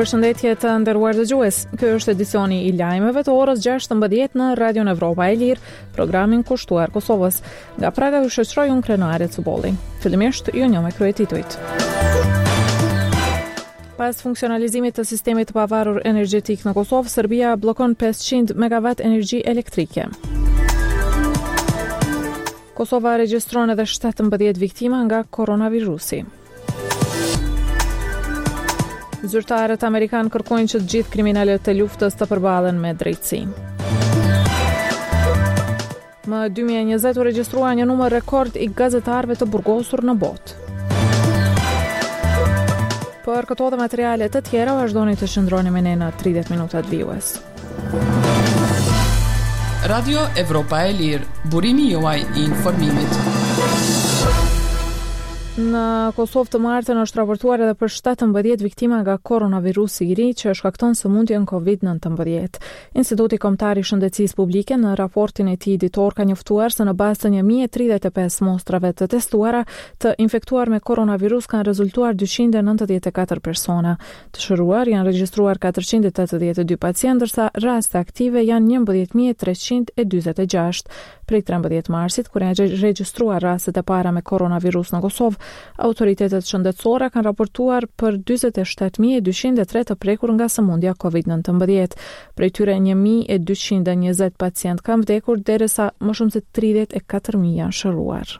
Përshëndetje të nderuar dëgjues. Ky është edicioni i lajmeve të orës 16 në Radion Evropa e Lirë, programin kushtuar Kosovës. Nga Praga ju shoqëroj unë Krenare Cubolli. Fillimisht ju njoh me kryetituajt. Pas funksionalizimit të sistemit të pavarur energjetik në Kosovë, Serbia bllokon 500 MW energji elektrike. Kosova regjistron edhe 17 viktima nga koronavirusi. Zyrtarët amerikanë kërkojnë që të gjithë kriminalët e luftës të përballen me drejtësi. Më 2020 u regjistrua një numër rekord i gazetarëve të burgosur në botë. Për këto dhe materiale të tjera, vazhdoni të qëndroni me ne në 30 minutat vijues. Radio Evropa e Lirë, burimi juaj i informimit. Në Kosovë të martën është raportuar edhe për 17 viktima nga koronavirusi i ri që shkakton sëmundjen COVID-19. Instituti Kombëtar i Shëndetësisë Publike në raportin e tij ditor ka njoftuar se në bazë të 1035 mostrave të testuara të infektuar me koronavirus kanë rezultuar 294 persona. Të shëruar janë regjistruar 482 pacientë, ndërsa raste aktive janë 11346. Prej 13 marsit, kur janë regjistruar rastet e para me koronavirus në Kosovë, autoritetet shëndetësore kanë raportuar për 47203 të prekur nga sëmundja COVID-19. Prej tyre 1220 pacient kanë vdekur, derisa më shumë se 34.000 janë shëruar.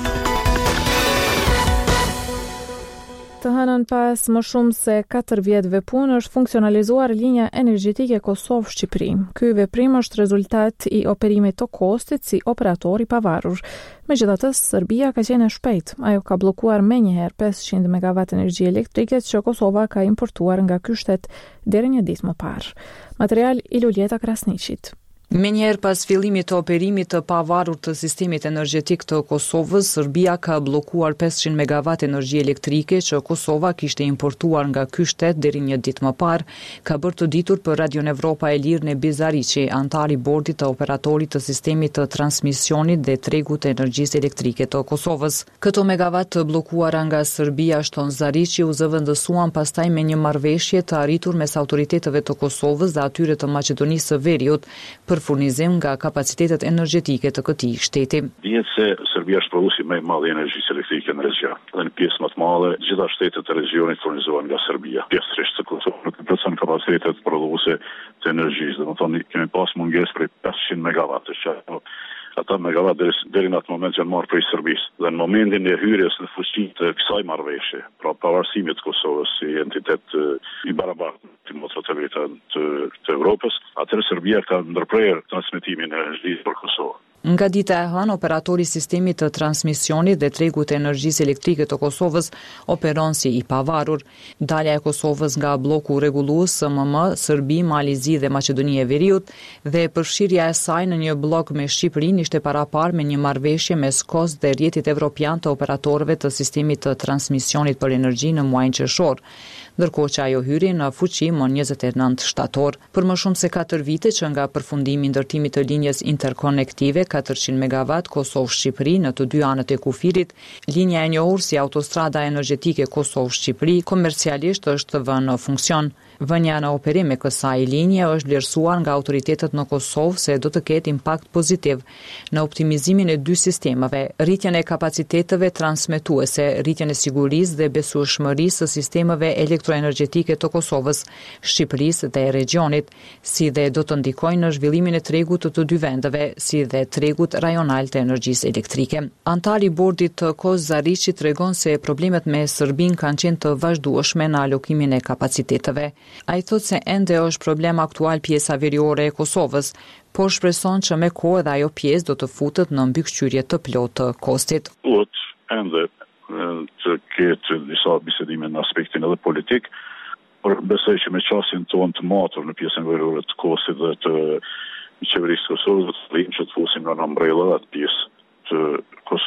Të hënën pas më shumë se 4 vjetëve punë është funksionalizuar linja energjetike Kosovë-Shqipëri. Ky veprim është rezultat i operimit të kostit si operator i pavarur. Megjithatë, Serbia ka qenë e shpejtë. Ajo ka bllokuar menjëherë 500 MW energji elektrike që Kosova ka importuar nga ky shtet deri një ditë më parë. Material i Luljeta Krasniqit. Menjëherë pas fillimit të operimit të pavarur të sistemit energjetik të Kosovës, Serbia ka bllokuar 500 MW energji elektrike që Kosova kishte importuar nga ky shtet deri një ditë më parë, ka bërë të ditur për Radion Evropa e Lirë Nebi Zariqi, antar i bordit të operatorit të sistemit të transmisionit dhe tregut të energjisë elektrike të Kosovës. Këto megavat të bllokuara nga Serbia, shton Zariqi, u zëvendësuan pastaj me një marrëveshje të arritur mes autoriteteve të Kosovës dhe atyre të Maqedonisë së Veriut për furnizim nga kapacitetet energjetike të këtij shteti. Dihet se Serbia është prodhuesi më i madh i energjisë elektrike në region. Dhe në pjesë më të madhe, gjitha shtetet e regionit furnizohen nga Serbia. Pjesërisht të Kosovës nuk plotson kapacitetet prodhuese të energjisë. Domethënë kemi pas mungesë për 500 MW që ata megawatt deri në atë moment janë marrë prej Serbisë. Dhe në momentin e hyrjes në fuqi të kësaj marrëveshje, pra pavarësimit të Kosovës si entitet i barabartë të Evropës, atëherë Serbia ka ndërprerë transmetimin e energjisë për Kosovë. Nga dita e hënë, operatori i sistemit të transmisionit dhe tregut të energjisë elektrike të Kosovës operon si i pavarur. Dalja e Kosovës nga bloku rregullues SMM, Serbi, Malizi dhe Maqedonia e Veriut dhe përfshirja e saj në një blok me Shqipërinë ishte parapar me një marrëveshje mes KOS dhe rrjetit evropian të operatorëve të sistemit të transmisionit për energji në muajin qershor, ndërkohë që ajo hyri në fuqi më 29 shtator. Për më shumë se 4 vite që nga përfundimi i ndërtimit të linjës interkonektive 400 MW Kosovë-Shqipëri në të dy anët e kufirit, linja e njohur si autostrada energjetike Kosovë-Shqipëri komercialisht është vënë në funksion. Vënia në operim e kësaj linje është vlerësuar nga autoritetet në Kosovë se do të ketë impakt pozitiv në optimizimin e dy sistemave, rritjen e kapaciteteve transmetuese, rritjen e sigurisë dhe besueshmërisë së sistemeve elektroenergjetike të Kosovës, Shqipërisë dhe regionit, si dhe do të ndikojnë në zhvillimin e tregut të dy vendeve, si dhe tregut rajonal të energjisë elektrike. Antari i bordit të KOS Zariqi tregon se problemet me Serbinë kanë qenë të vazhdueshme në alokimin e kapaciteteve. Ai thot se ende është problem aktual pjesa veriore e Kosovës, por shpreson që me kohë edhe ajo pjesë do të futet në mbikëqyrje të plotë të kostit. Ende të ketë disa bisedime në aspektin edhe politik, por besoj që me qasjen tonë të matur në pjesën veriore të kostit dhe të qeverisë të Kosovës do të rrim që të fusim në umbrella atë pjesë të Kosovës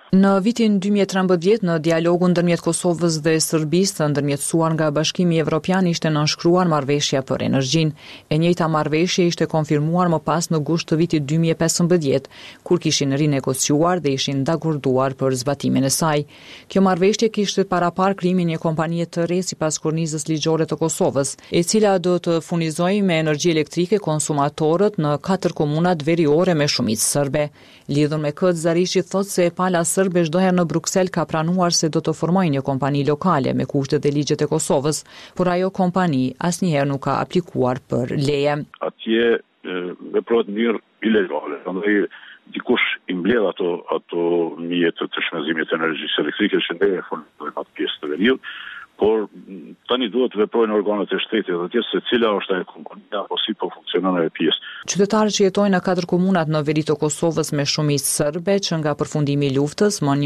Në vitin 2013, në dialogun ndërmjet Kosovës dhe Serbisë, ndërmjetësuar nga Bashkimi Evropian, ishte nënshkruar marrëveshja për energjinë. E njëjta marrëveshje ishte konfirmuar më pas në gusht të vitit 2015, kur kishin rinegociuar dhe ishin dakorduar për zbatimin e saj. Kjo marrëveshje kishte parapar krijimin e një kompanie të re sipas kornizës ligjore të Kosovës, e cila do të furnizojë me energji elektrike konsumatorët në 4 komunat veriore me shumicë serbe. Lidhur me këtë, Zarishi thotë se pala serbe çdo herë në Bruksel ka pranuar se do të formojë një kompani lokale me kushtet dhe ligjet e Kosovës, por ajo kompani asnjëherë nuk ka aplikuar për leje. Atje veprohet në mënyrë ilegale. Prandaj dikush i mbledh ato mjete të shpenzimit të energjisë elektrike që ne furnizojmë atë pjesë të veriut, por tani duhet të veprojnë organet e shtetit dhe të se cila është ajo kompania apo si po funksionon ajo pjesë. Qytetarët që jetojnë në 4 komunat në veri të Kosovës me shumicë serbe që nga përfundimi i luftës më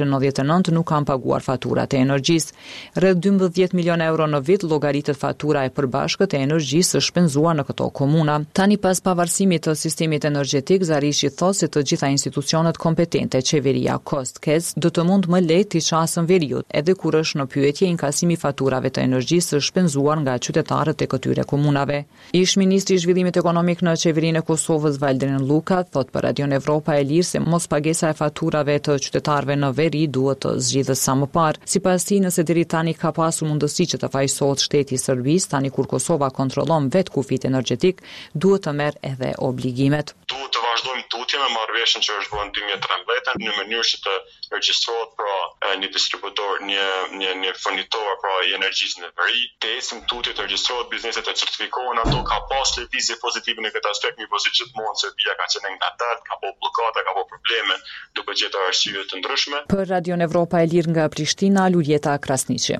1999 nuk kanë paguar faturat e energjisë. Rreth 12 milion euro në vit llogaritet fatura e përbashkët e energjisë së shpenzuar në këto komuna. Tani pas pavarësimit të sistemit energjetik, Zarishi thotë se të gjitha institucionet kompetente, qeveria, KOST-KEZ, do të mund më lehtë të çasën veriut, edhe kur është në pyetje inkasimi faturave të energjisë së shpenzuar nga qytetarët e këtyre komunave. Ish ministri i zhvillimit ekonomik në qeverinë e Kosovës, Valdrin Luka, thot për Radion Evropa e Lirë se mos pagesa e faturave të qytetarëve në veri duhet të zgjidhet sa më parë. Sipas tij, nëse deri tani ka pasur mundësi që të fajsohet shteti i Serbisë, tani kur Kosova kontrollon vetë kufit energjetik, duhet të merr edhe obligimet. Duhet të vazhdojmë tutje me marrëveshjen që është bërë në 2013 në mënyrë që të regjistrohet pra një distributor, një furnitor pra i energjisë në veri, të ecim tutje të regjistrohet bizneset e certifikohen ato, ka pas lëvizje pozitive në këtë aspekt, mi posi gjithmonë Serbia ka qenë ngatart, ka po bllokata, ka po probleme, duke gjetur arsye të ndryshme. Për Radion Evropa e Lirë nga Prishtina, Luljeta Krasniqi.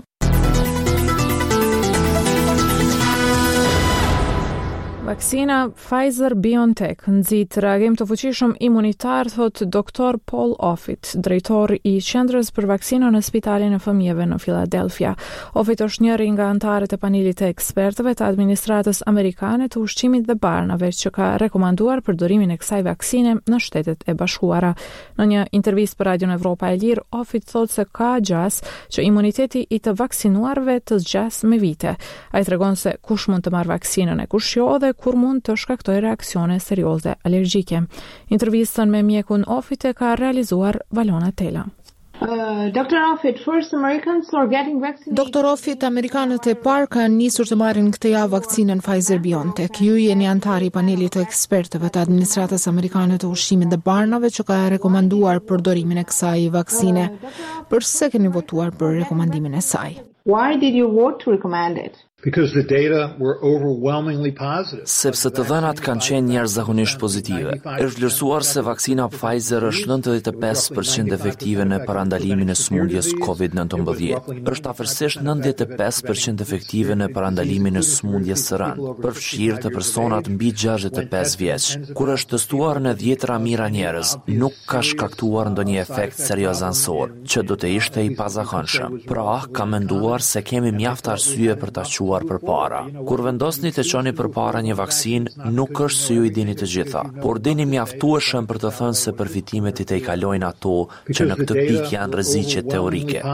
Vaksina Pfizer-BioNTech nxit reagim të fuqishëm imunitar, thot doktor Paul Offit, drejtor i Qendrës për Vaksinën në Spitalin e Fëmijëve në Philadelphia. Offit është njëri nga anëtarët e panelit të ekspertëve të administratës amerikane të ushqimit dhe barnave që ka rekomanduar përdorimin e kësaj vaksine në Shtetet e Bashkuara. Në një intervistë për Radion Evropa e Lirë, Offit thot se ka gjas që imuniteti i të vaksinuarve të zgjas me vite. Ai tregon se kush mund të marrë vaksinën e kush jo dhe kur mund të shkaktoj reaksione serioze alergjike. Intervistën me mjekun Offit e ka realizuar Valona Tela. Dr. Offit, amerikanët e parë kanë nisur të marrin këtë javë vaksinën Pfizer-BioNTech. Ju jeni antar i panelit të ekspertëve të administratës amerikane të ushqimit dhe barnave që ka rekomanduar përdorimin e kësaj vaksine. Përse keni votuar për rekomandimin e saj? Why did you vote to recommend it? Because the data were overwhelmingly positive. Sepse të dhënat kanë qenë njerëzakonisht pozitive. Është vlerësuar se vaksina Pfizer është 95% efektive në parandalimin e sëmundjes COVID-19. Është afërsisht 95% efektive në parandalimin e sëmundjes së rënd, përfshirë të personat mbi 65 vjeç. Kur është testuar në 10 mijëra njerëz, nuk ka shkaktuar ndonjë efekt seriozansor, që do të ishte i pazakonshëm. Pra, ka menduar se kemi mjaft arsye për ta quar përpara. Kur vendosni të çoni përpara një vaksinë, nuk është se ju i dini të gjitha, por dini mjaftueshëm për të thënë se përfitimet i kalojnë ato që në këtë pikë janë rreziqe teorike.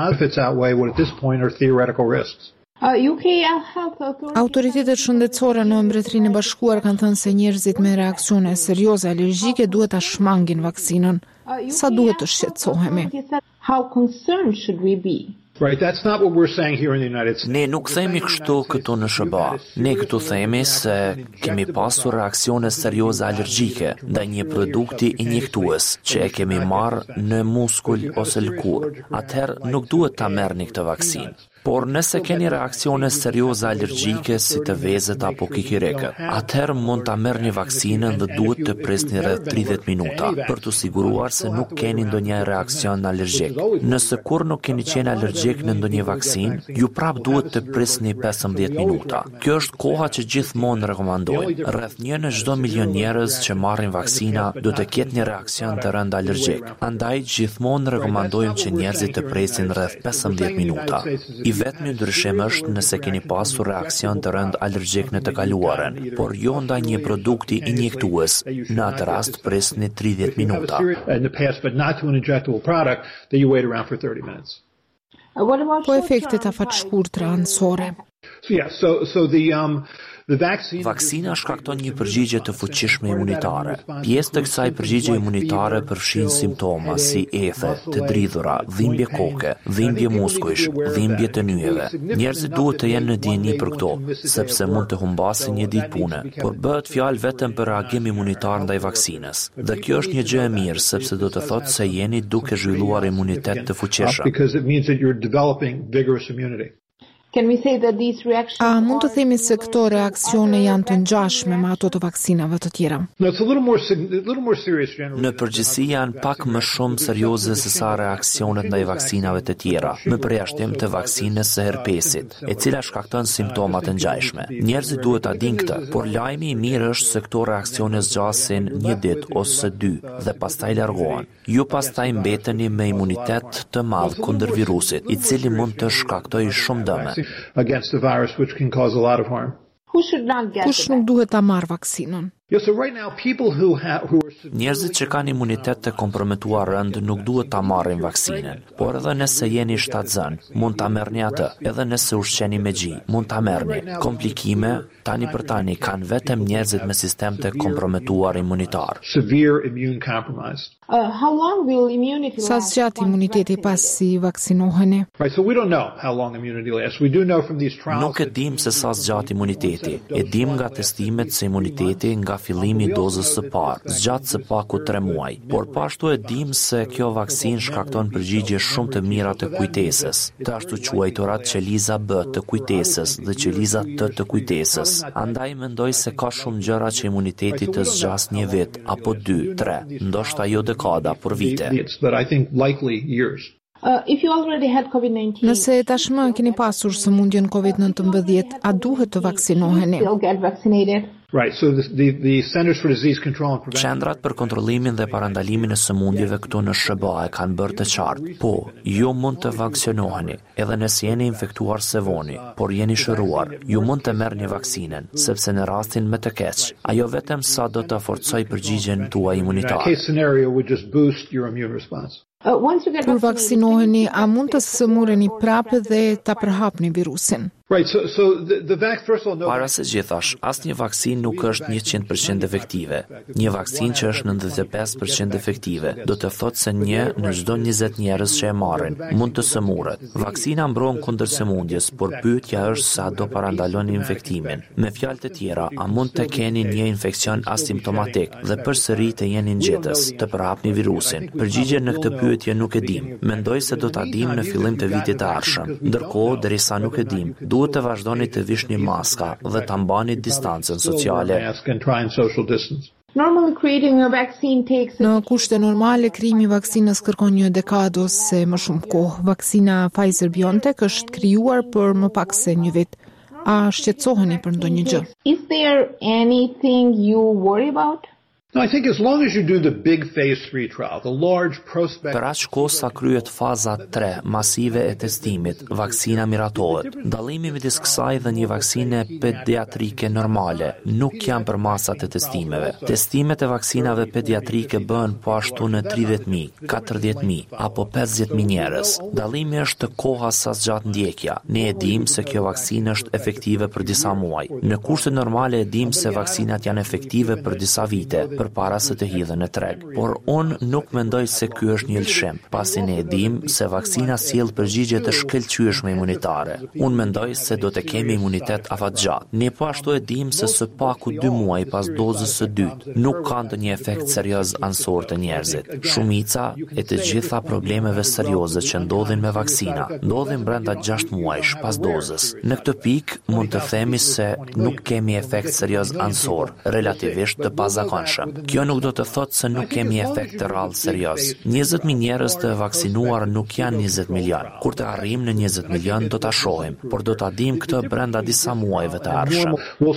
Autoritetet shëndetësore në Mbretërinë e Bashkuar kanë thënë se njerëzit me reaksione serioze alergjike duhet ta shmangin vaksinën. Sa duhet të shqetësohemi? How concerned should we be? Right, that's not what we're saying here in the United States. Ne nuk themi kështu këtu në SBA. Ne këtu themi se kemi pasur reaksione serioze alergjike ndaj një produkti injektues që e kemi marrë në muskull ose lëkurë. Atëherë nuk duhet ta merrni këtë vaksinë. Por nëse keni reaksione serioze alergjike si të vezët apo kikireke, atëherë mund ta merrni vaksinën dhe duhet të presni rreth 30 minuta për të siguruar se nuk keni ndonjë reaksion alergjik. Nëse kur nuk keni qenë alergjik në ndonjë vaksinë, ju prap duhet të presni 15 minuta. Kjo është koha që gjithmonë rekomandojmë. Rreth 1 në çdo milion njerëz që marrin vaksina do të ketë një reaksion të rënd alergjik. Andaj gjithmonë rekomandojmë që njerëzit të presin rreth 15 minuta. I vetmi ndryshim është nëse keni pasur reakcion të rënd alergjik në të kaluarën, por jo ndaj një produkti injektues. Në atë rast presni 30 minuta. Po efektet afatshkurtra anësore. Vaksina shkakton një përgjigje të fuqishme imunitare. Pjesë të kësaj përgjigje imunitare përfshin simptoma si ethe, të dridhura, dhimbje koke, dhimbje muskujsh, dhimbje të nyjeve. Njerëzit duhet të jenë në dijeni për këto, sepse mund të humbasin një ditë pune, por bëhet fjalë vetëm për reagim imunitar ndaj vaksinës. Dhe kjo është një gjë e mirë, sepse do të thotë se jeni duke zhvilluar imunitet të fuqishëm. A mund të themi se këto reakcione janë të ngjashme me ato të vaksinave të tjera? Në përgjithësi janë pak më shumë serioze se sa reaksionet ndaj vaksinave të tjera, me përjashtim të vaksinës së herpesit, e cila shkakton simptoma të ngjashme. Njerëzit duhet ta dinë këtë, por lajmi i mirë është se këto reakcione zgjasin një ditë ose dy dhe pastaj largohen. Ju pastaj mbeteni me imunitet të madh kundër virusit, i cili mund të shkaktojë shumë dëme. Against the virus, which can cause a lot of harm. Kush nuk duhet ta marrë vaksinën? Njerëzit që kanë imunitet të komprometuar rënd nuk duhet ta marrin vaksinën, por edhe nëse jeni shtatzën, mund ta merrni atë, edhe nëse ushqeni me gji, mund ta merrni. Komplikime, tani për tani, kanë vetëm njerëzit me sistem të komprometuar imunitar. Sa zgjat imuniteti pasi vaksinoheni? Nuk e dim se sa zgjat imuniteti, e dim nga testimet se imuniteti nga fillimi i dozës së parë, zgjat së paku 3 muaj, por pashtu e dim se kjo vaksinë shkakton përgjigje shumë të mira të kujtesës, të ashtu quajturat qeliza B të kujtesës dhe qeliza T të kujtesës. Andaj mendoj se ka shumë gjëra që imuniteti të zgjas një vit, apo 2, 3, ndoshta jo dekada, por vite. Nëse tashmë keni pasur sëmundjen COVID-19, a duhet të vaksinoheni? Qendrat për kontrollimin dhe parandalimin e sëmundjeve këtu në SBA e kanë bërë të qartë. Po, ju mund të vaksinoheni, edhe nëse jeni infektuar se voni, por jeni shëruar, ju mund të merrni vaksinën, sepse në rastin më të keq, ajo vetëm sa do të forcoj përgjigjen tuaj imunitare. Kur vaksinoheni, a mund të sëmureni prapë dhe ta përhapni virusin? Para se gjithash, asnjë vaksinë nuk është 100% efektive. Një vaksinë që është 95% efektive, do të thotë se një në çdo 20 njerëz që e marrin mund të sëmurët. Vaksina mbron kundër sëmundjes, por pyetja është sa do parandalon infektimin. Me fjalë të tjera, a mund të keni një infekcion asimptomatik dhe përsëri të jeni nxehtës, të përhapni virusin? Përgjigjen në këtë pyetje nuk e dim. Mendoj se do ta dim në fillim të vitit të ardhshëm. Ndërkohë, derisa nuk e dim, duhet të vazhdoni të vishni maska dhe të mbani distancën sociale. Në kushte normale, krijimi i vaksinës kërkon një dekadë ose më shumë kohë. Vaksina Pfizer-BioNTech është krijuar për më pak se një vit. A shqetësoheni për ndonjë gjë? Is there anything you worry about? No, I think as long as you do the big phase 3 trial, the large prospect... Per aq kohë sa kryet faza 3 masive e testimit, vaksina miratohet. Dallimi midis kësaj dhe një vaksine pediatrike normale nuk janë për masat e testimeve. Testimet e vaksinave pediatrike bëhen po ashtu në 30.000, 40.000 apo 50.000 njerëz. Dallimi është koha sa zgjat ndjekja. Ne e dim se kjo vaksinë është efektive për disa muaj. Në kushte normale e dim se vaksinat janë efektive për disa vite, përpara se të hidhen në treg. Por unë nuk mendoj se ky është një lëshim, pasi ne e dim se vaksina sjell përgjigje të shkëlqyeshme imunitare. Unë mendoj se do të kemi imunitet afatgjatë. Ne po ashtu e dim se së paku 2 muaj pas dozës së dytë nuk ka ndonjë efekt serioz ansor të njerëzit. Shumica e të gjitha problemeve serioze që ndodhin me vaksina ndodhin brenda 6 muajsh pas dozës. Në këtë pikë mund të themi se nuk kemi efekt serioz ansor, relativisht të pazakonshëm. Kjo nuk do të thotë se nuk kemi efekt të rrallë serioz. 20.000 njerëz të vaksinuar nuk janë 20 milion. Kur të arrijmë në 20 milion do ta shohim, por do ta dim këtë brenda disa muajve të ardhshëm.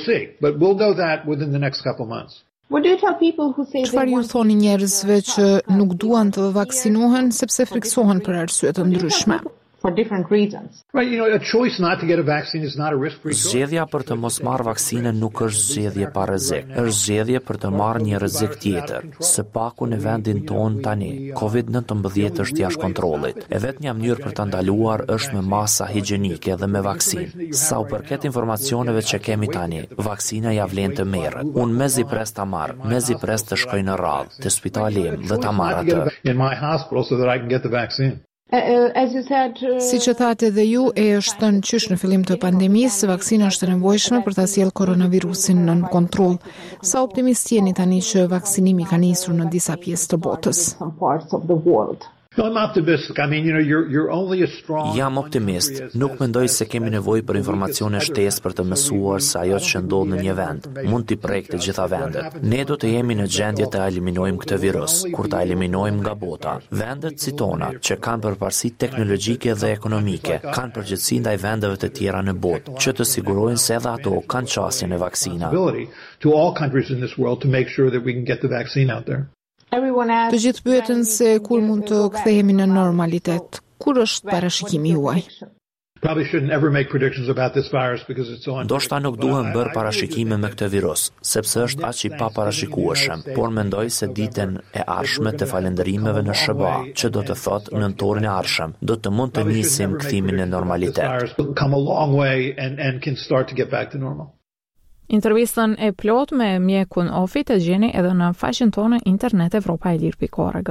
Çfarë ju thoni njerëzve që nuk duan të vaksinohen sepse friksohen për arsye të ndryshme? for different reasons. Right, a choice not to get a vaccine is not a risk-free choice. Zgjedhja për të mos marrë vaksinën nuk është zgjedhje pa rrezik. Është zgjedhje për të marrë një rrezik tjetër. Së paku në vendin tonë tani, COVID-19 është jashtë kontrollit. E vetmja mënyrë për ta ndaluar është me masa higjienike dhe me vaksinë. Sa u përket informacioneve që kemi tani, vaksina ja vlen të merret. Unë mezi pres ta marr, mezi pres të shkoj në radhë te spitali im dhe ta marr atë. In my hospital so that I can get the vaccine. As you said, Siç e thatë edhe ju, është thënë qysh në fillim të pandemisë, vaksina është e nevojshme për ta sjellë koronavirusin nën kontroll. Sa optimist jeni tani që vaksinimi ka nisur në disa pjesë të botës? some parts of the world. No, I'm optimistic. I mean, you're only as strong. Jam optimist. Nuk mendoj se kemi nevojë për informacione shtesë për të mësuar se ajo që ndodh në një vend mund t'i prekë të gjitha vendet. Ne do të jemi në gjendje të eliminojmë këtë virus, kur ta eliminojmë nga bota. Vendet si tona, që kanë përparësi teknologjike dhe ekonomike, kanë përgjegjësi ndaj vendeve të tjera në botë, që të sigurojnë se edhe ato kanë qasjen e vaksina. To all countries in this world to make sure that we can get the vaccine out there. Të gjithë pyeten se kur mund të kthehemi në normalitet. Kur është parashikimi juaj? Probably shouldn't ever make predictions about this virus because it's so Ndoshta nuk duhem bërë parashikime me këtë virus, sepse është aq i paparashikueshëm, por mendoj se ditën e ardhshme të falënderimeve në SBA, që do të thotë nëntorin e ardhshëm, do të mund të nisim kthimin në normalitet. Come a long way and can start to get back to normal. Intervistën e plot me mjekun Ofit e gjeni edhe në faqen tonë internet evropaelir.org.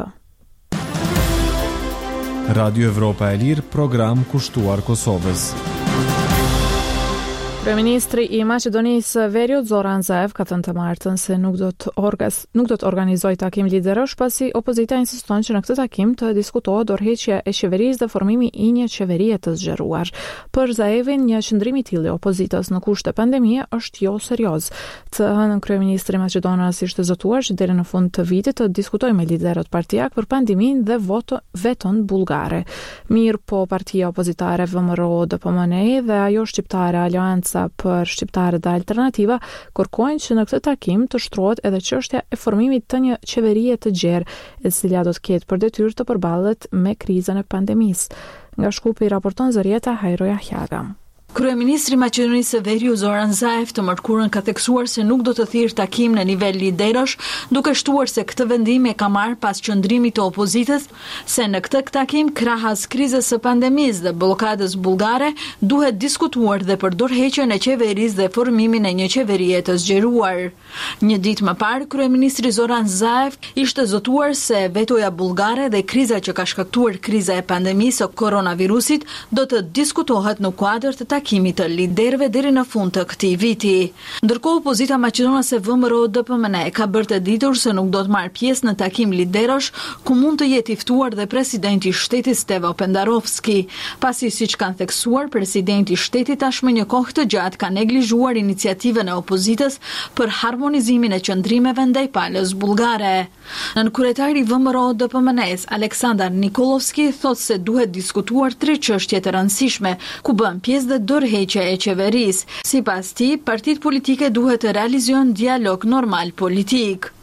Radio Evropa e Lirë, program kushtuar Kosovës. Kryeministri i Maqedonisë Veriut Zoran Zaev ka thënë të martën se nuk do të organizojë takim liderësh pasi opozita insiston që në këtë takim të diskutohet dorëheqja e qeverisë dhe formimi i një qeverie të zgjeruar. Për Zaevin, një qëndrim i tillë i opozitës në kushte pandemie është jo serioz. Të hënën kryeministri i Maqedonisë ishte zotuar që deri në fund të vitit të diskutojë me liderët partijak për pandeminë dhe veton bullgare. Mirë po partia opozitare VMRO DPMNE dhe ajo shqiptare Aleanca për shqiptarët dhe alternativa kërkojnë që në këtë takim të shtrohet edhe çështja e formimit të një qeverie të gjerë, e cila do të ketë për detyrë të përballet me krizën e pandemisë. Nga Shkupi raporton Zorieta Hajroja Hjaga. Kryeministri i Maqedonisë së Veriut Zoran Zaev të mërkurën ka theksuar se nuk do të thirrë takim në nivel liderësh, duke shtuar se këtë vendim e ka marrë pas qëndrimit të opozitës se në këtë takim krahas krizës së pandemisë dhe bllokadës bullgare duhet diskutuar dhe për dorëheqjen e qeverisë dhe formimin e një qeverie të zgjeruar. Një ditë më parë, kryeministri Zoran Zaev ishte zotuar se vetoja bullgare dhe kriza që ka shkaktuar kriza e pandemisë së koronavirusit do të diskutohet në kuadër të takimit të liderëve deri në fund të këtij viti. Ndërkohë, opozita maqedonase VMRO DPMNE ka bërë të ditur se nuk do të marrë pjesë në takim liderësh, ku mund të jetë i ftuar dhe presidenti i shtetit Stevo Pendarovski, pasi siç kanë theksuar, presidenti i shtetit tashmë një kohë të gjatë ka neglizhuar iniciativën e opozitës për harmonizimin e qëndrimeve ndaj palës bullgare. Nën kryetari i VMRO DPMNE-s Aleksandar Nikolovski thotë se duhet diskutuar 3 çështje të rëndësishme, ku bën pjesë dhe dorëheqja e qeverisë. Sipas tij, partitë politike duhet të realizojnë dialog normal politik.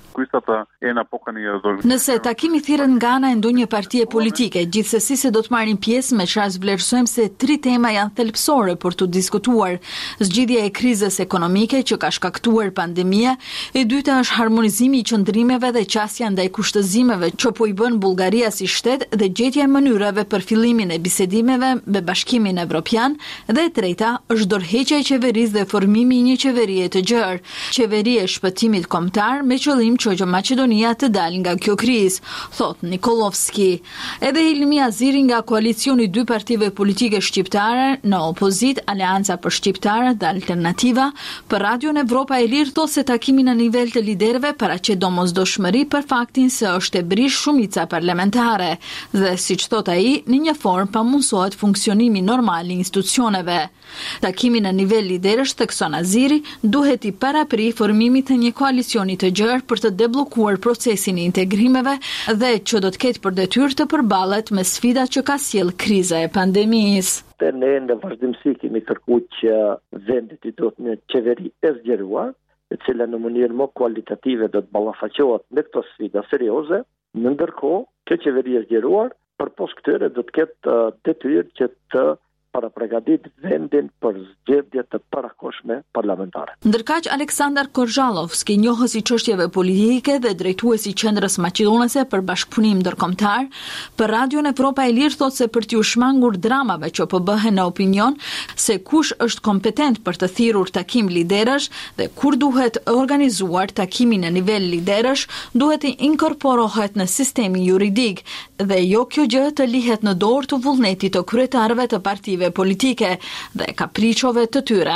Nëse takimi thirret nga ana e ndonjë partie politike, gjithsesi se do të marrin pjesë, me çfarë vlerësojmë se 3 tema janë thelbësore për të diskutuar: zgjidhja e krizës ekonomike që ka shkaktuar pandemia, e dyta është harmonizimi i qëndrimeve dhe qasja ndaj kushtëzimeve që po i bën Bullgaria si shtet dhe gjetja e mënyrave për fillimin e bisedimeve me Bashkimin Evropian, dhe e treta është dorëheqja e qeverisë dhe formimi i një qeverie të gjerë, qeverie e shpëtimit kombëtar me qëllim që Maqedonia të dalë nga kjo krizë, thot Nikolovski. Edhe Hilmi Aziri nga koalicioni i 2 partive politike shqiptare në opozit, Aleanca për Shqiptarët dhe Alternativa, për Radion Evropa e Lirë thotë se takimi në nivel të liderëve paraqet domosdoshmëri për faktin se është e brish shumica parlamentare dhe siç thot ai, në një formë pamundsohet funksionimi normal i institucioneve. Takimi në nivel liderësh, thekson Aziri, duhet i parapri formimit të një koalicioni të gjerë për të deblokuar procesin e integrimeve dhe që do të ketë për detyrë të përballet me sfidat që ka sjell kriza e pandemisë. Ne në vazhdimsi kemi kërkuar që vendi të do të një qeveri e zgjeruar, e cila në mënyrë më kualitative do të ballafaqohet me këto sfida serioze. Ndërkohë, kjo qeveri e zgjeruar Përpos këtyre do të ketë detyrë që të parapragatit vendin për zgjedhje të parakohshme parlamentare. Ndërkaq Aleksandar Korzhalovski, njohës i çështjeve politike dhe drejtuesi i Qendrës Maqedonese për Bashkëpunim Ndërkombëtar, për Radion Evropa e Lirë thotë se për t'u shmangur dramave që po bëhen në opinion, se kush është kompetent për të thirrur takim liderësh dhe kur duhet organizuar takimin në nivel liderësh, duhet të inkorporohet në sistemin juridik dhe jo kjo gjë të lihet në dorë të vullnetit të kryetarëve të partive politike dhe kapriçove të tyre.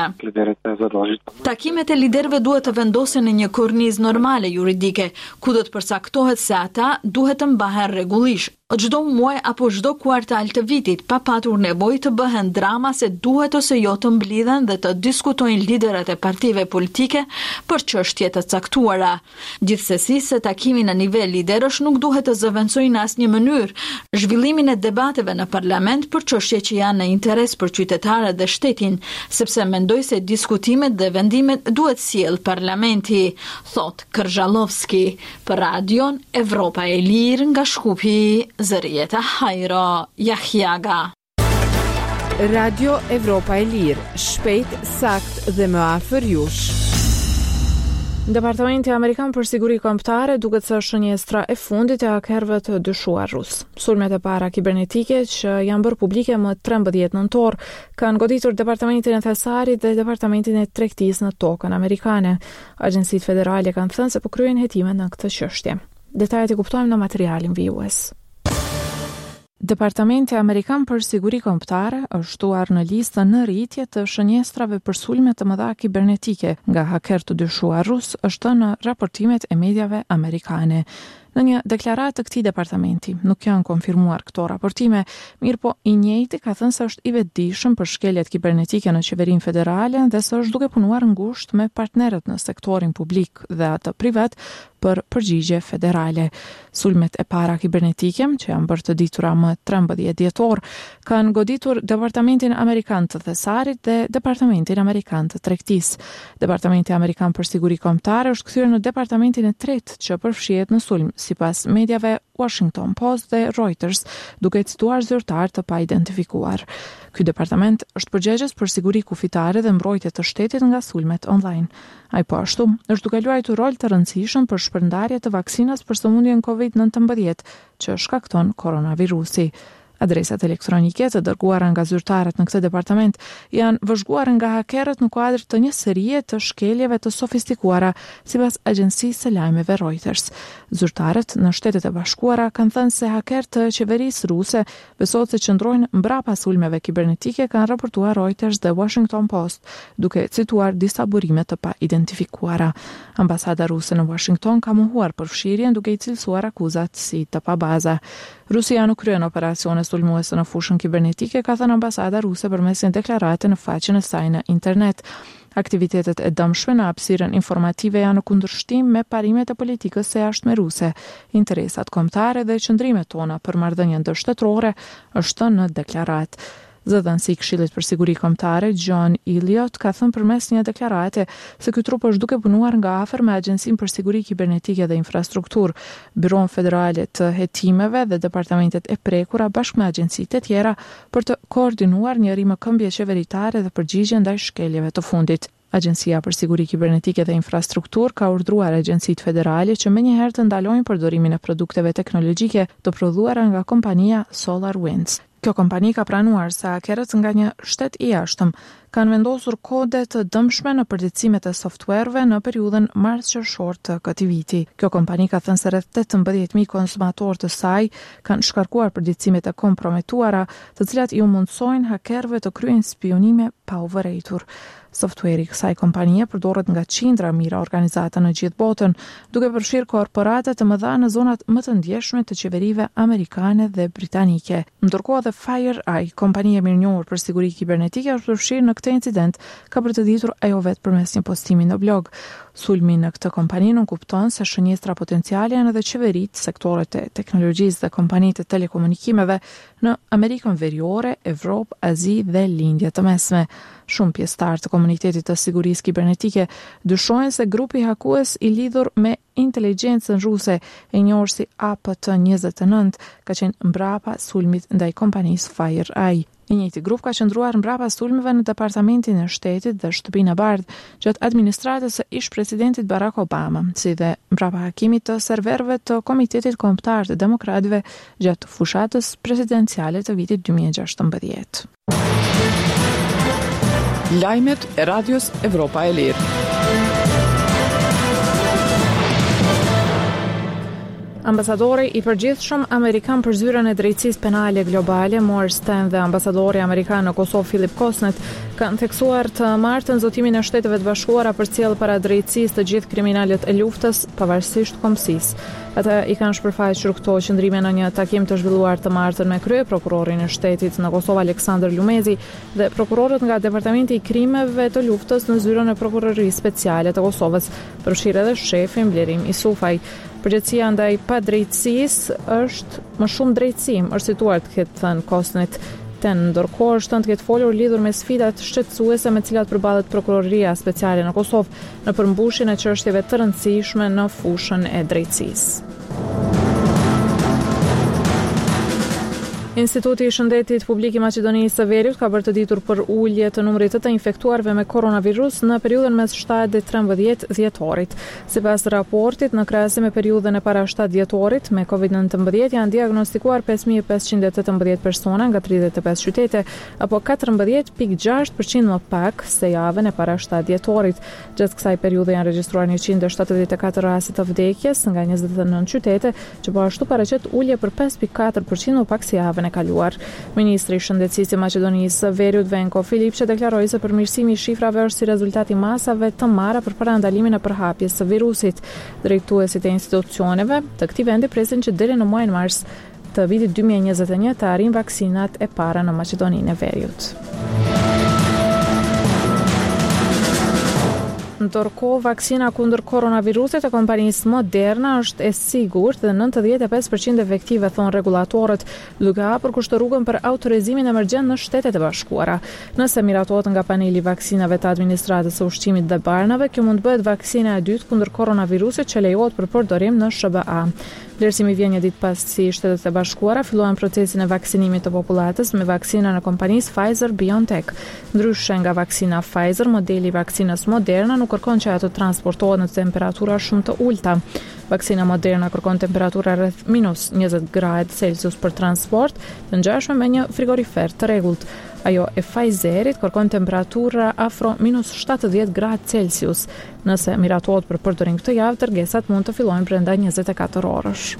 Takimet e liderëve duhet të vendosen në një kornizë normale juridike, ku do të përcaktohet se ata duhet të mbahen rregullisht çdo muaj apo çdo kvartal të vitit, pa patur nevojë të bëhen drama se duhet ose jo të mblidhen dhe të diskutojnë liderët e partive politike për çështje të caktuara. Gjithsesi, se takimi në nivel liderësh nuk duhet të zëvendësojë në asnjë mënyrë zhvillimin e debateve në parlament për çështje që janë në interes për qytetarët dhe shtetin, sepse mendoj se diskutimet dhe vendimet duhet sjell parlamenti, thot Korzhalovski për Radion Evropa e Lirë nga Shkupi. Zërieta Hajro Jahjaga. Radio Evropa e Lirë, shpejt, sakt dhe më afër jush. Departamenti Amerikan për Siguri Kombëtare duket se është shënjestra e fundit e hakerëve të dyshuar rus. Sulmet e para kibernetike që janë bërë publike më 13 nëntor kanë goditur Departamentin e Thesarit dhe Departamentin e Tregtisë në tokën amerikane. Agjencitë federale kanë thënë se po kryejnë hetime në këtë çështje. Detajet i kuptojmë në materialin vijues. Departamenti Amerikan për Siguri Kombëtare është shtuar në listën në rritje të shënjestrave për sulme të mëdha kibernetike nga haker të dyshuar rus, është në raportimet e mediave amerikane. Në një deklaratë të këtij departamenti, nuk janë konfirmuar këto raportime, mirë po i njëjti ka thënë se është i vetëdijshëm për shkeljet kibernetike në qeverinë federale dhe se është duke punuar ngushtë me partnerët në sektorin publik dhe atë privat për përgjigje federale. Sulmet e para kibernetike, që janë bërë të ditura më 13 dhjetor, kanë goditur Departamentin Amerikan të Thesarit dhe Departamentin Amerikan të Tregtisë. Departamenti Amerikan për Siguri Kombëtare është kthyer në departamentin e tretë që përfshihet në sulm, sipas mediave Washington Post dhe Reuters, duke cituar zyrtar të paidentifikuar. Ky departament është përgjegjës për siguri kufitare dhe mbrojtje të shtetit nga sulmet online. Ai po ashtu është duke luajtur rol të rëndësishëm për shpërndarje të vaksinës për sëmundjen COVID-19 që shkakton koronavirusi. Adresat elektronike të dërguara nga zyrtarët në këtë departament janë vëzhguar nga hakerët në kuadër të një serie të shkeljeve të sofistikuara, sipas agjencisë së lajmeve Reuters. Zyrtarët në Shtetet e Bashkuara kanë thënë se hakerët të qeverisë ruse besohet se qëndrojnë mbrapa sulmeve kibernetike, kanë raportuar Reuters dhe Washington Post, duke cituar disa burime të pa identifikuara. Ambasada ruse në Washington ka mohuar përfshirjen duke i cilësuar akuzat si të pabaza. Rusia nuk kryen operacione sulmuese në fushën kibernetike, ka thënë ambasada ruse përmes një deklarate në faqen e saj në internet. Aktivitetet e dëmshme në hapësirën informative janë në kundërshtim me parimet e politikës së jashtme ruse. Interesat kombëtare dhe qëndrimet tona për marrëdhënien ndërshtetërore është në deklaratë. Zëdhënësi i Këshillit për Siguri Kombëtare, John Elliott, ka thënë përmes një deklarate se ky trup është duke punuar nga afër me Agjencinë për Siguri Kibernetike dhe Infrastrukturë, Byron Federale të Hetimeve dhe departamentet e prekura bashkë me agjencitë e tjera për të koordinuar një rimëkëmbje qeveritare dhe përgjigje ndaj shkeljeve të fundit. Agjencia për Siguri Kibernetike dhe Infrastrukturë ka urdhëruar agjencitë federale që menjëherë të ndalojnë përdorimin e produkteve teknologjike të prodhuara nga kompania SolarWinds. Kjo kompani ka pranuar se hakerët nga një shtet i jashtëm kanë vendosur kode të dëmshme në përditësimet e softwareve në periudhën mars-qershor të këtij viti. Kjo kompani ka thënë se rreth 18.000 konsumatorë të saj kanë shkarkuar përditësimet e kompromituara, të cilat i mundsojnë hakerëve të kryejnë spionime pa u vërejtur. Software i kësaj kompanie përdoret nga qindra mira organizata në gjithë botën, duke përfshirë korporate të mëdha në zonat më të ndjeshme të qeverive amerikane dhe britanike. Ndërkohë edhe FireEye, kompania e mirënjohur për siguri kibernetike, është përfshirë në këtë incident, ka përteditur ajo vetë përmes një postimi në blog. Sulmi në këtë kompani nuk kupton se shënjestra potenciale janë edhe qeveritë, sektorët e teknologjisë dhe kompanitë e telekomunikimeve në Amerikën Veriore, Evropë, Azi dhe Lindje të Mesme. Shumë pjesëtarë të Komunitetit të Sigurisë Kibernetike dyshojnë se grupi hakues i lidhur me inteligjencën ruse e njohur si APT-29 ka qenë mbrapa sulmit ndaj kompanisë FireEye. I njëjti grup ka qëndruar mbrapa sulmeve në Departamentin e Shtetit dhe Shtëpinë e Bardhë gjatë administratës së ish-presidentit Barack Obama, si dhe mbrapa hakimit të serverëve të Komitetit Kombëtar të Demokratëve gjatë fushatës presidenciale të vitit 2016. Lajmet e Radios Evropa e Lirë. Ambasadori i përgjithshëm amerikan për zyrën e drejtësisë penale globale, Morris Stan, dhe ambasadori amerikan në Kosovë, Philip Kosnet, kanë theksuar të martën zotimin e Shteteve të Bashkuara për cilë para drejtësisë të gjithë kriminalet e luftës, pavarësisht kombësisë. Ata i kanë shpërfaqur këto qëndrime në një takim të zhvilluar të martën me kryeprokurorin e shtetit në Kosovë, Aleksandër Lumezi, dhe prokurorët nga Departamenti i Krimeve të Luftës në zyrën e Prokurorisë Speciale të Kosovës, përfshirë edhe shefin Blerim Isufaj. Përgjegjësia ndaj padrejtësisë është më shumë drejtësi, është situar të ketë thënë Kosnet. Ndërkohë është të ketë folur lidhur me sfidat shqetësuese me cilat përballet Prokuroria Speciale në Kosovë në përmbushjen e çështjeve të rëndësishme në fushën e drejtësisë. Instituti i Shëndetit Publik i Maqedonisë së Veriut ka bërë të ditur për ulje të numrit të infektuarve me koronavirus në periudhën mes 7 dhe 13 dhjetorit. Sipas raportit, në krahasim me periudhën e para 7 dhjetorit me COVID-19 janë diagnostikuar 5518 persona nga 35 qytete, apo 14.6% më pak se javën e para 7 dhjetorit. Gjatë kësaj periudhe janë regjistruar 174 raste të vdekjes nga 29 qytete, që po ashtu paraqet ulje për 5.4% më pak se javën e kaluar. Ministri i Shëndetësisë i Maqedonisë së Veriut, Venko Filipçe, deklaroi se përmirësimi i shifrave është si rezultat i masave të marra për parandalimin e përhapjes së virusit. Drejtuesit e institucioneve të këtij vendi presin që deri në muajin mars të vitit 2021 të arrijnë vaksinat e para në Maqedoninë e Veriut. Ndërkohë, vaksina kundër koronavirusit e kompanisë Moderna është e sigurt dhe 95% efektive, thon rregullatorët, duke hapur kushtorrugën për autorizimin emergjent në Shtetet e Bashkuara. Nëse miratohet nga paneli i vaksinave të administratës së ushqimit dhe barnave, kjo mund bëhet vaksina e dytë kundër koronavirusit që lejohet për përdorim në SBA. Vlerësimi vjen një ditë pas si Shtetet e Bashkuara filluan procesin e vaksinimit të popullatës me vaksinën e kompanisë Pfizer-BioNTech. Ndryshe nga vaksina Pfizer, modeli i vaksinës Moderna nuk kërkon që ato të transportohet në temperatura shumë të ulta. Vaksina Moderna kërkon temperatura rreth -20 gradë Celsius për transport, të ngjashme me një frigorifer të rregullt. Ajo e Pfizerit kërkon temperatura afro -70 gradë Celsius. Nëse miratohet për përdorim këtë javë, dërgesat mund të fillojnë brenda 24 orësh.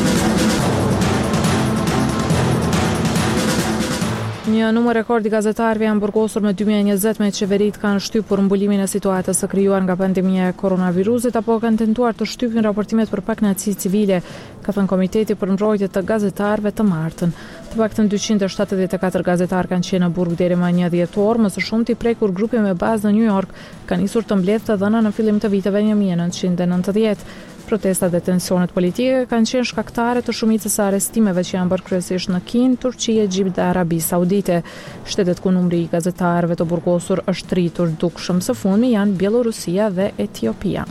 Një numër rekord i gazetarëve janë burgosur në 2020 me qeverit kanë shtypur mbulimin e situatës së krijuar nga pandemia e koronavirusit apo kanë tentuar të shtypin raportimet për pakënaqësi civile, ka thënë Komiteti për Mbrojtje të Gazetarëve të martën. Të paktën 274 gazetarë kanë qenë në burg deri më 1 dhjetor, më së shumti prekur grupi me bazë në New York ka nisur të mbledhë të dhëna në fillim të viteve 1990. Protestat dhe tensionet politike kanë qenë shkaktare të shumicës së arrestimeve që janë bërë kryesisht në Kinë, Turqi, Egjipt dhe Arabi Saudite. Shtetet ku numri i gazetarëve të burgosur është rritur dukshëm së fundmi janë Bielorusia dhe Etiopia.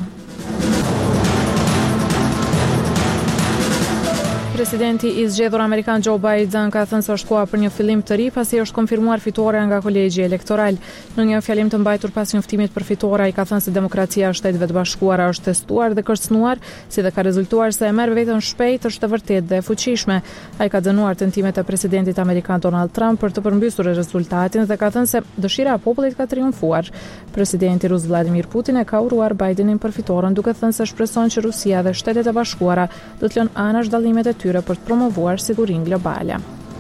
Presidenti i zgjedhur amerikan Joe Biden ka thënë se është koha për një fillim të ri pasi është konfirmuar fitorea nga kolegji elektoral. Në një fjalim të mbajtur pas njoftimit për fitore, ai ka thënë se demokracia e Shteteve të Bashkuara është testuar dhe kërcënuar, si dhe ka rezultuar se e merr veten shpejt, është e vërtetë dhe e fuqishme. Ai ka dënuar tentimet e presidentit amerikan Donald Trump për të përmbysur rezultatin dhe ka thënë se dëshira e popullit ka triumfuar. Presidenti rus Vladimir Putin e ka uruar Bidenin për fitoren, duke thënë se shpreson që Rusia dhe Shtetet e Bashkuara do të lënë anash dallimet e tyre për të promovuar sigurinë globale.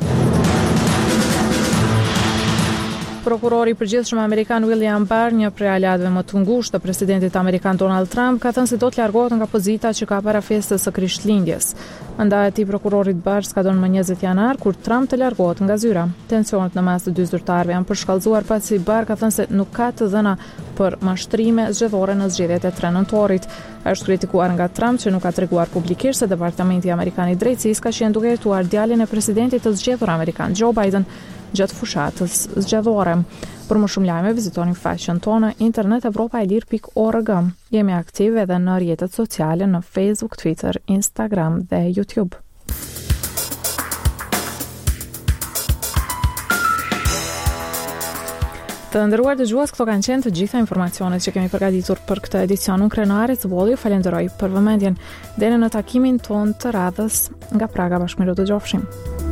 Prokurori i përgjithshëm amerikan William Barr, një prej aleatëve më të ngushtë të presidentit amerikan Donald Trump, ka thënë se do të largohet nga pozita që ka para festës së Krishtlindjes. Mandati i prokurorit Barr skadon më 20 janar kur Trump të largohet nga zyra. Tensionet në mes të dy zyrtarëve janë përshkallëzuar pasi Barr ka thënë se nuk ka të dhëna për mashtrime zgjedhore në zgjedhjet e 3 nëntorit. Ai është kritikuar nga Trump që nuk ka treguar publikisht se Departamenti Amerikan i Drejtësisë ka qenë duke hetuar djalin e presidentit të zgjedhur amerikan Joe Biden gjatë fushatës zgjedhore. Për më shumë lajme, vizitoni faqen tonë internetevropailir.org. Jemi aktive edhe në rrjetet sociale në Facebook, Twitter, Instagram dhe YouTube. Të nderuar dëgjues, këto kanë qenë të gjitha informacionet që kemi përgatitur për këtë edicion. Unë Krenarit Bolli, falenderoj për vëmendjen. Deri në takimin ton të radhës nga Praga, bashkëmiru të gjofshim.